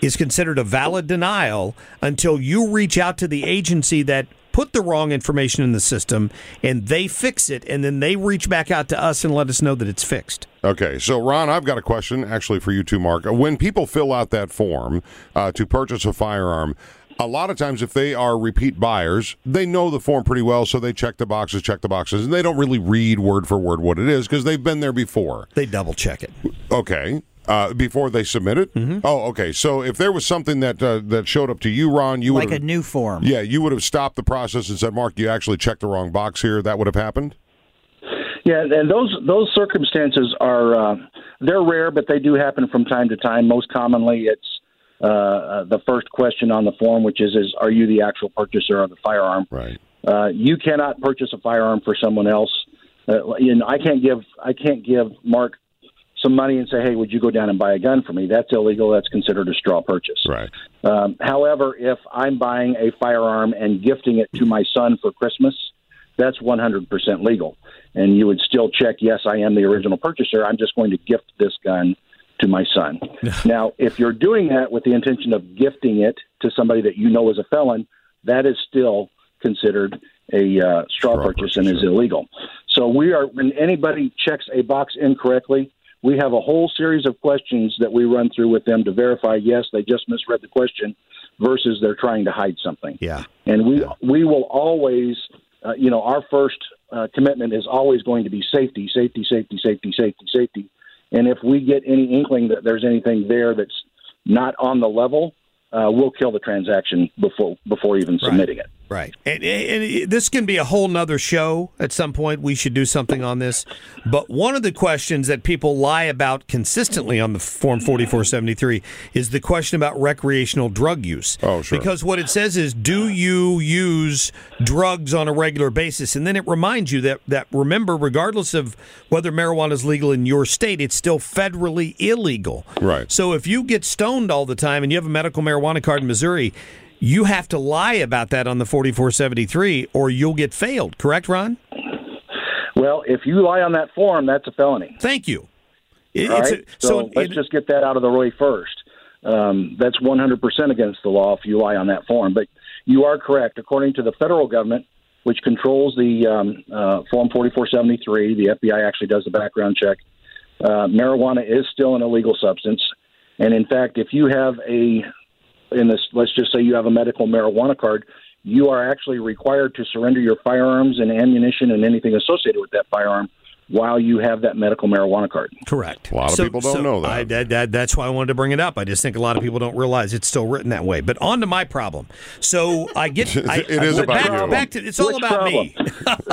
is considered a valid denial until you reach out to the agency that put the wrong information in the system, and they fix it, and then they reach back out to us and let us know that it's fixed. Okay, so Ron, I've got a question actually for you too, Mark. When people fill out that form uh, to purchase a firearm, a lot of times if they are repeat buyers, they know the form pretty well, so they check the boxes, check the boxes, and they don't really read word for word what it is because they've been there before. They double check it. Okay. Uh, before they submit it? Mm-hmm. Oh, okay. So if there was something that uh, that showed up to you, Ron, you would like a new form. Yeah, you would have stopped the process and said, Mark, you actually checked the wrong box here. That would have happened? Yeah, and those those circumstances are uh, they're rare, but they do happen from time to time. Most commonly, it's uh, uh, the first question on the form, which is, is are you the actual purchaser of the firearm? Right. Uh, you cannot purchase a firearm for someone else. Uh, and I can't give I can't give Mark some money and say, hey, would you go down and buy a gun for me? That's illegal. That's considered a straw purchase. Right. Um, however, if I'm buying a firearm and gifting it to my son for Christmas, that's one hundred percent legal. And you would still check, yes, I am the original purchaser. I'm just going to gift this gun to my son. Now, if you're doing that with the intention of gifting it to somebody that you know is a felon, that is still considered a uh, straw, straw purchase, purchase and is illegal. So we are, when anybody checks a box incorrectly, we have a whole series of questions that we run through with them to verify, yes, they just misread the question versus they're trying to hide something. Yeah. And we we will always, uh, you know, our first uh, commitment is always going to be safety, safety, safety, safety, safety, safety. And if we get any inkling that there's anything there that's not on the level, uh, we'll kill the transaction before before even submitting right. it. Right. And, and this can be a whole nother show at some point. We should do something on this. But one of the questions that people lie about consistently on the Form forty-four seventy-three is the question about recreational drug use. Oh, sure. Because what it says is, do you use drugs on a regular basis? And then it reminds you that, that remember, regardless of whether marijuana is legal in your state, it's still federally illegal. Right. So if you get stoned all the time and you have a medical marijuana card in Missouri, you have to lie about that on the forty-four seventy-three or you'll get failed. Correct, Ron? Well, if you lie on that form, that's a felony. Thank you. It, All it's right? a, so, so let's it, just get that out of the way first. Um, that's one hundred percent against the law if you lie on that form. But you are correct. According to the federal government, which controls the um, uh, Form forty-four seventy-three, the F B I actually does the background check, uh, marijuana is still an illegal substance. And, in fact, if you have a in this, let's just say you have a medical marijuana card, you are actually required to surrender your firearms and ammunition and anything associated with that firearm while you have that medical marijuana card. Correct. A lot of so, people don't so know that. I, that, that. That's why I wanted to bring it up. I just think a lot of people don't realize it's still written that way. But on to my problem. So I get... I, it is I, about back, you. Back to, it's all Which about problem? me.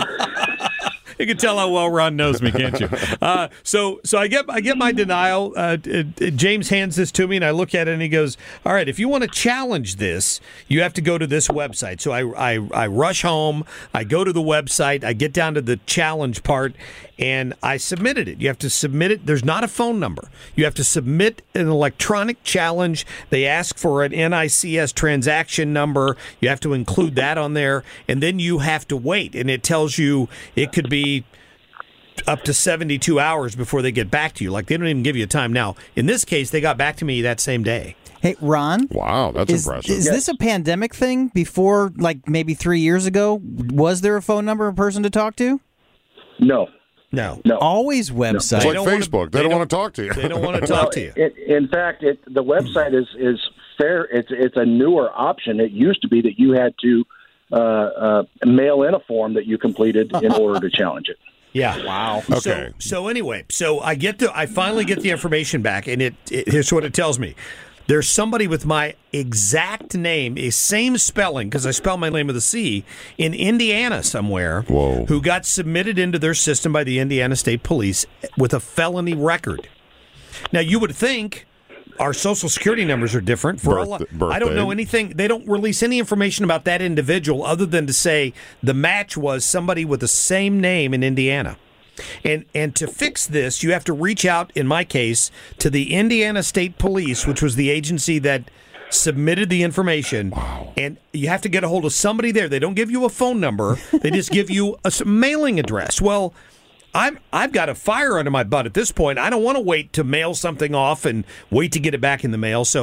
You can tell how well Ron knows me, can't you? Uh, so, so I get I get my denial. Uh, uh, James hands this to me, and I look at it, and he goes, "All right, if you want to challenge this, you have to go to this website." So I, I I rush home. I go to the website. I get down to the challenge part, and I submitted it. You have to submit it. There's not a phone number. You have to submit an electronic challenge. They ask for an N I C S transaction number. You have to include that on there, and then you have to wait. And it tells you it could be up to seventy-two hours before they get back to you. Like, they don't even give you a time. Now, in this case, they got back to me that same day. Hey, Ron? Wow, that's is, impressive. Is this a pandemic thing? Before, like, maybe three years ago, was there a phone number, a person to talk to? No. No. No. Always website. It's like don't Facebook. wanna- they, they don't don't- want to talk to you. They don't want to talk to you. It, in fact, it, the website is, is fair. It's it's a newer option. It used to be that you had to uh, uh, mail in a form that you completed in order to challenge it. Yeah. Wow. Okay. So, so anyway, so I get the, I finally get the information back, and it, it here's what it tells me. There's somebody with my exact name, a same spelling, because I spell my name with a C, in Indiana somewhere, Whoa. who got submitted into their system by the Indiana State Police with a felony record. Now, you would think our Social Security numbers are different. For a Birth- lot, I don't know birthday. anything. They don't release any information about that individual other than to say the match was somebody with the same name in Indiana. And and to fix this, you have to reach out, in my case, to the Indiana State Police, which was the agency that submitted the information. Wow. And you have to get a hold of somebody there. They don't give you a phone number. They just give you a s- mailing address. Well, I'm, I've got a fire under my butt at this point. I don't want to wait to mail something off and wait to get it back in the mail. So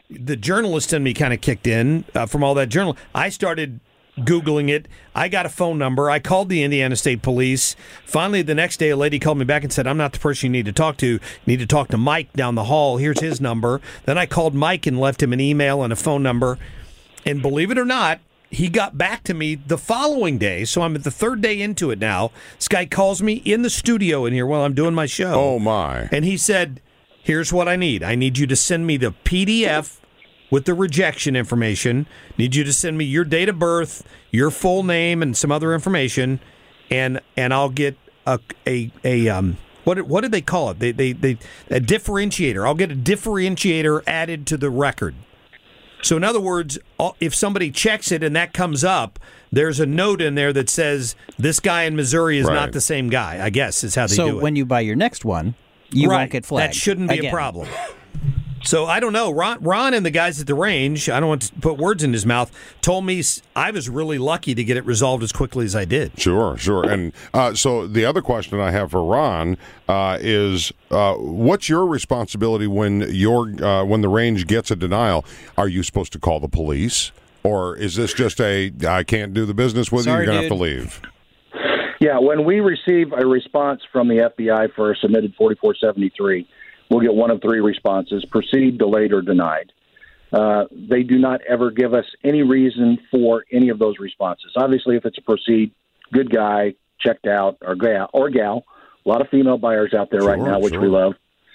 the journalist in me kind of kicked in uh, from all that journal. I started Googling it. I got a phone number. I called the Indiana State Police. Finally, the next day, a lady called me back and said, I'm not the person you need to talk to. You need to talk to Mike down the hall. Here's his number. Then I called Mike and left him an email and a phone number. And believe it or not, he got back to me the following day. So I'm at the third day into it now. This guy calls me in the studio in here while I'm doing my show. Oh, my. And he said, here's what I need. I need you to send me the P D F with the rejection information. Need you to send me your date of birth, your full name, and some other information, and and I'll get a a, a um what what did they call it? They they they a differentiator. I'll get a differentiator added to the record. So in other words, if somebody checks it and that comes up, there's a note in there that says this guy in Missouri is Right. not the same guy. I guess is how they so do it. when you buy your next one, you right. won't get flagged. That shouldn't be again. a problem. So I don't know. Ron, Ron and the guys at the range, I don't want to put words in his mouth, told me I was really lucky to get it resolved as quickly as I did. Sure, sure. And uh, so the other question I have for Ron uh, is, uh, what's your responsibility when your uh, when the range gets a denial? Are you supposed to call the police, or is this just a I can't do the business with Sorry, you? You're going to have dude. to leave. Yeah, when we receive a response from the F B I for a submitted forty-four seventy-three, we'll get one of three responses: proceed, delayed, or denied. Uh, they do not ever give us any reason for any of those responses. Obviously, if it's a proceed, good guy, checked out, or gal, or gal. A lot of female buyers out there right Sure, now, which sure. we love.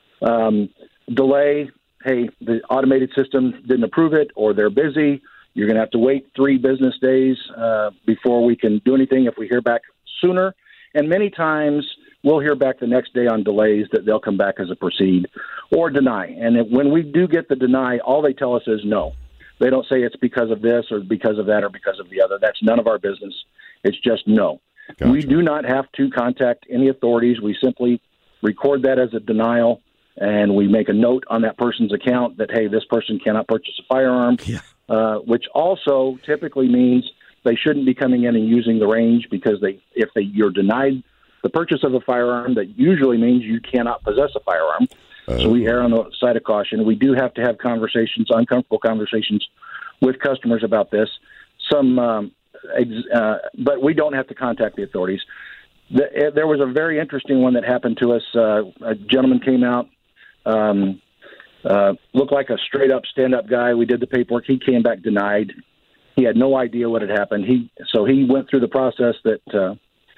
Um, delay, hey, the automated system didn't approve it, or they're busy. You're going to have to wait three business days uh, before we can do anything if we hear back sooner. And many times we'll hear back the next day on delays that they'll come back as a proceed or deny. And if, when we do get the deny, all they tell us is no. They don't say it's because of this or because of that or because of the other. That's none of our business. It's just no. Gotcha. We do not have to contact any authorities. We simply record that as a denial, and we make a note on that person's account that, hey, this person cannot purchase a firearm, Yeah. uh, which also typically means they shouldn't be coming in and using the range because they, if they, you're denied the purchase of a firearm, that usually means you cannot possess a firearm. So we err on the side of caution. We do have to have conversations, uncomfortable conversations with customers about this. Some, um, ex- uh, but we don't have to contact the authorities. The, there was a very interesting one that happened to us. Uh, a gentleman came out, um, uh, looked like a straight-up stand-up guy. We did the paperwork. He came back denied. He had no idea what had happened. He so he went through the process that uh,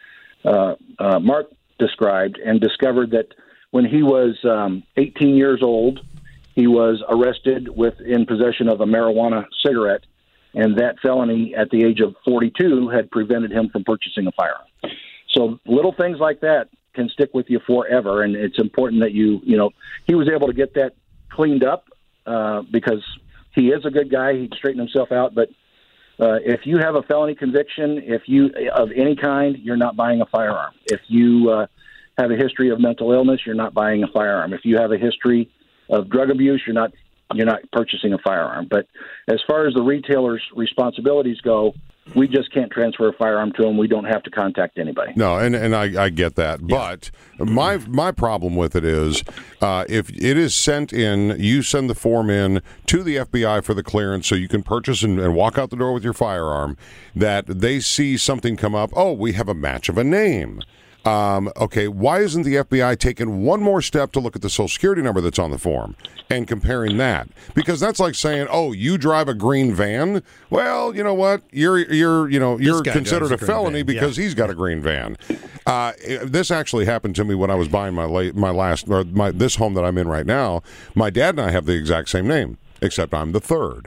uh, uh, Mark described and discovered that when he was um, eighteen years old, he was arrested with in possession of a marijuana cigarette, and that felony at the age of forty-two had prevented him from purchasing a firearm. So little things like that can stick with you forever, and it's important that you, you know, he was able to get that cleaned up uh, because he is a good guy. He straightened himself out, but uh, if you have a felony conviction, if you of any kind, you're not buying a firearm. If you uh, have a history of mental illness, you're not buying a firearm. If you have a history of drug abuse, you're not you're not purchasing a firearm. But as far as the retailer's responsibilities go, we just can't transfer a firearm to them. We don't have to contact anybody. No, and, and I, I get that. But my my problem with it is uh, if it is sent in, you send the form in to the F B I for the clearance so you can purchase and, and walk out the door with your firearm, that they see something come up, oh, we have a match of a name. Um, okay, why isn't the F B I taking one more step to look at the Social Security number that's on the form and comparing that? Because that's like saying, "Oh, you drive a green van. Well, you know what? You're you're you know you're guy considered drives a a green felony van, because yeah. he's got a green van." Uh, this actually happened to me when I was buying my late, my last or my this home that I'm in right now. My dad and I have the exact same name, except I'm the third.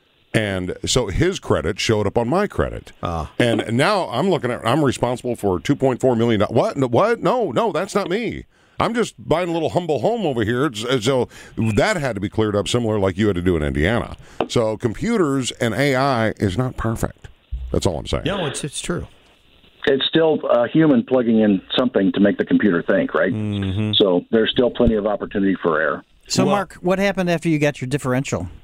And so his credit showed up on my credit. Uh. And now I'm looking at, I'm responsible for two point four million dollars. What? No, what? No, no, that's not me. I'm just buying a little humble home over here. So that had to be cleared up similar like you had to do in Indiana. So computers and A I is not perfect. That's all I'm saying. No, it's, it's true. It's still a human plugging in something to make the computer think, right? Mm-hmm. So there's still plenty of opportunity for error. So, Well- Mark, what happened after you got your differential?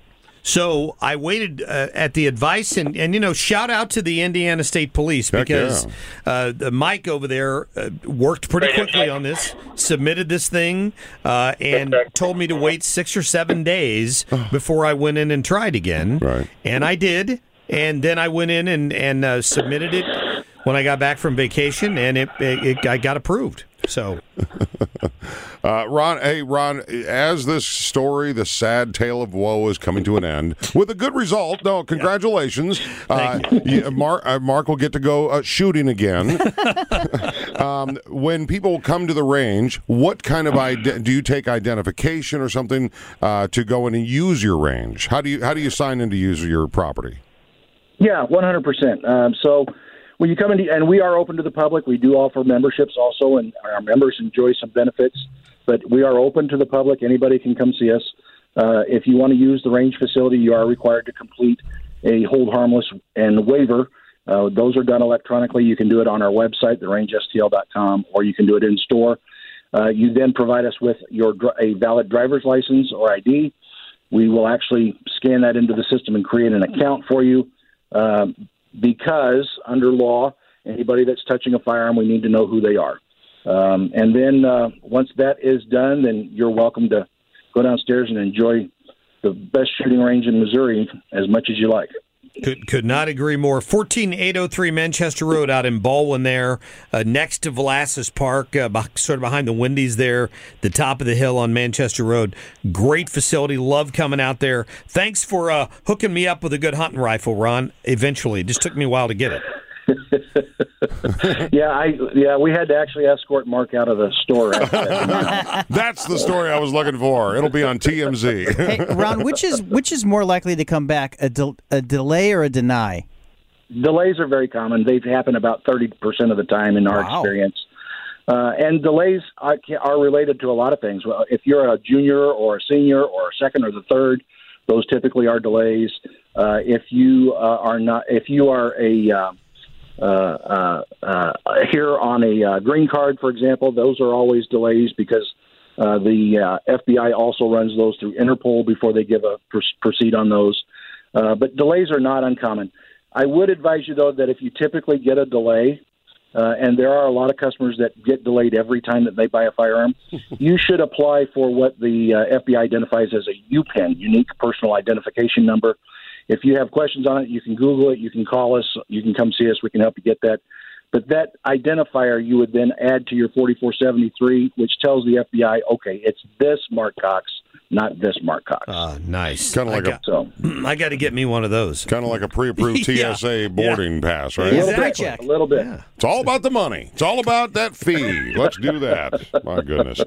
So I waited uh, at the advice, and, and, you know, shout out to the Indiana State Police Heck because yeah. uh, the Mike over there uh, worked pretty quickly on this, submitted this thing, uh, and told me to wait six or seven days before I went in and tried again. Right. And I did, and then I went in and, and uh, submitted it when I got back from vacation, and it, it, it I got approved. So, uh, Ron, hey, Ron, as this story, the sad tale of woe is coming to an end with a good result. No, congratulations. Uh, you, Mark, uh, Mark will get to go uh, shooting again. um, when people come to the range, what kind of ide- do you take identification or something uh, to go in and use your range? How do you how do you sign in to use your property? Yeah, one hundred percent. Um, so. When you come in, and we are open to the public, we do offer memberships also, and our members enjoy some benefits. But we are open to the public. Anybody can come see us. Uh, if you want to use the range facility, you are required to complete a hold harmless and waiver. Uh, those are done electronically. You can do it on our website, the range S T L dot com, or you can do it in store. Uh, you then provide us with your a valid driver's license or I D. We will actually scan that into the system and create an account for you. Uh, Because under law, anybody that's touching a firearm, we need to know who they are. Um, and then uh, once that is done, then you're welcome to go downstairs and enjoy the best shooting range in Missouri as much as you like. Could could not agree more. fourteen eight oh three Manchester Road out in Baldwin there, uh, next to Velasquez Park, uh, sort of behind the Wendy's there, the top of the hill on Manchester Road. Great facility. Love coming out there. Thanks for uh, hooking me up with a good hunting rifle, Ron, eventually. It just took me a while to get it. yeah, I yeah, we had to actually escort Mark out of the store. That's the story I was looking for. It'll be on T M Z. Hey, Ron, which is which is more likely to come back, a, del- a delay or a deny? Delays are very common. They happen about thirty percent of the time in our Wow. experience. Uh, and delays are, are related to a lot of things. Well, if you're a junior or a senior or a second or the third, those typically are delays. Uh, if you uh, are not, if you are a uh, Uh, uh, uh, here on a uh, green card, for example, those are always delays because uh, the uh, F B I also runs those through Interpol before they give a pr- proceed on those. Uh, but delays are not uncommon. I would advise you, though, that if you typically get a delay, uh, and there are a lot of customers that get delayed every time that they buy a firearm, you should apply for what the uh, F B I identifies as a U P I N, Unique Personal Identification Number. If you have questions on it, you can Google it, you can call us, you can come see us, we can help you get that. But that identifier you would then add to your forty-four seventy-three, which tells the F B I, okay, it's this Mark Cox, not this Mark Cox. Uh, nice. Kind of like I a got, so, I got to get me one of those. kind of like a pre-approved T S A Yeah. boarding Yeah. pass, right? a little Exactly. bit, a little bit. Yeah. It's all about the money. It's all about that fee. Let's do that. My goodness.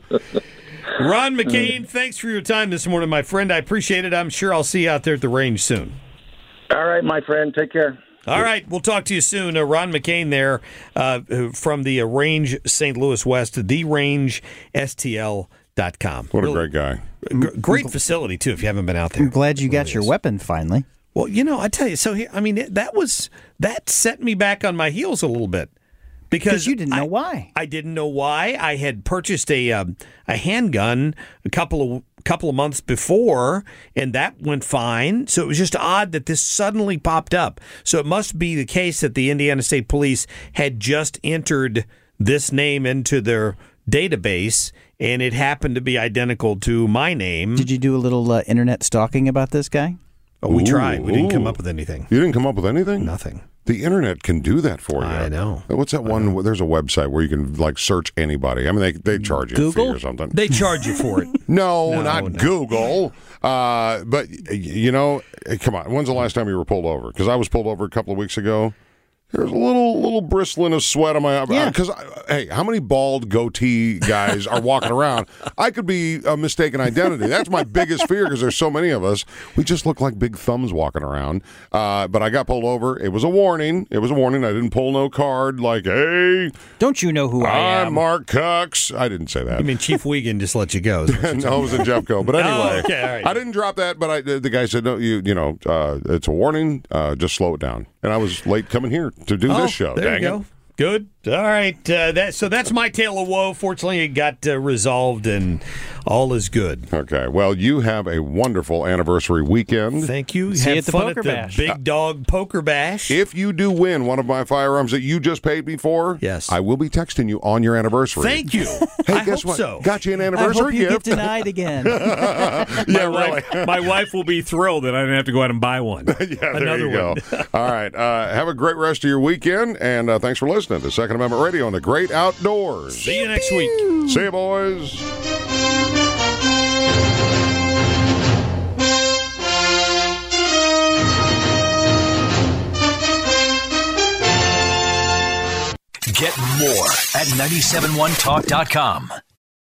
Ron McCain, thanks for your time this morning, my friend. I appreciate it. I'm sure I'll see you out there at the range soon. All right, my friend, take care. All right, we'll talk to you soon. Uh, Ron McCain there uh, from the uh, Range Saint Louis West, the range S T L dot com. What a Really- great guy. G- great facility, too, if you haven't been out there. I'm glad you got Really your is. weapon finally. Well, you know, I tell you, so here, I mean, that was, that set me back on my heels a little bit. Because you didn't know I, why. I didn't know why. I had purchased a um, a handgun a couple of couple of months before, and that went fine. So it was just odd that this suddenly popped up. So it must be the case that the Indiana State Police had just entered this name into their database, and it happened to be identical to my name. Did you do a little uh, internet stalking about this guy? Oh, we Ooh, tried. We didn't come ooh. up with anything. You didn't come up with anything? Nothing. The internet can do that for you. I know. What's that one? There's a website where you can like search anybody. I mean, they they charge you Google? a fee or something. They charge you for it. no, No, not no. Google. Uh, but y- you know, eh, come on. When's the last time you were pulled over? Because I was pulled over a couple of weeks ago. There's a little little bristling of sweat on my Yeah. because hey, how many bald goatee guys are walking around? I could be a mistaken identity. That's my biggest fear because there's so many of us. We just look like big thumbs walking around. Uh, but I got pulled over. It was a warning. It was a warning. I didn't pull no card like, hey, Don't you know who I I'm am? Mark Cox. I didn't say that. I mean, Chief Wiegand just let you go. is what you're No, it was in Jeffco. But anyway, Oh, okay, all right. I didn't drop that. But I, the guy said, no, you, you know, uh, it's a warning. Uh, just slow it down. And I was late coming here to do Oh, this show. there Dang you it. go. Good. All right, uh, that so that's my tale of woe. Fortunately, it got uh, resolved, and all is good. Okay. Well, you have a wonderful anniversary weekend. Thank you. See you Have at the fun Poker at the Bash. Big Dog Poker Bash. If you do win one of my firearms that you just paid me for, Yes. I will be texting you on your anniversary. Thank you. Hey, I guess hope what? so. Got you an I anniversary hope you gift. get denied again. yeah, my, really. wife, my wife will be thrilled that I didn't have to go out and buy one. yeah, there Another you go. one. All right. Uh, have a great rest of your weekend, and uh, thanks for listening to Second Amendment Radio on the Great Outdoors. See you next week. See you, boys. Get more at nine seven one talk dot com.